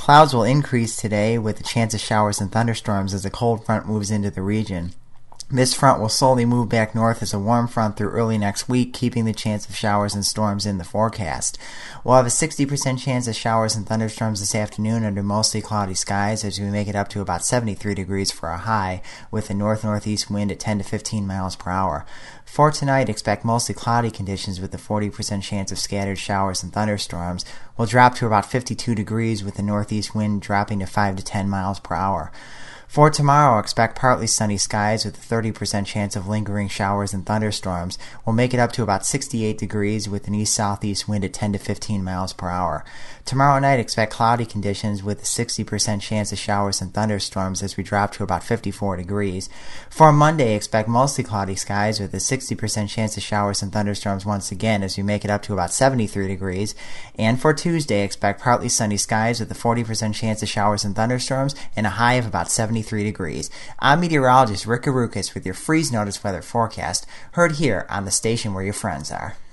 Clouds will increase today with a chance of showers and thunderstorms as a cold front moves into the region. This front will slowly move back north as a warm front through early next week, keeping the chance of showers and storms in the forecast. We'll have a 60% chance of showers and thunderstorms this afternoon under mostly cloudy skies as we make it up to about 73 degrees for a high, with a north-northeast wind at 10 to 15 miles per hour. For tonight, expect mostly cloudy conditions with a 40% chance of scattered showers and thunderstorms. We'll drop to about 52 degrees with the northeast wind dropping to 5 to 10 miles per hour. For tomorrow, expect partly sunny skies with a 30% chance of lingering showers and thunderstorms. We'll make it up to about 68 degrees with an east-southeast wind at 10 to 15 miles per hour. Tomorrow night, expect cloudy conditions with a 60% chance of showers and thunderstorms as we drop to about 54 degrees. For Monday, expect mostly cloudy skies with a 60% chance of showers and thunderstorms once again as we make it up to about 73 degrees. And for Tuesday, expect partly sunny skies with a 40% chance of showers and thunderstorms and a high of about 73 degrees. I'm meteorologist Rick Arukas with your freeze notice weather forecast, heard here on the station where your friends are.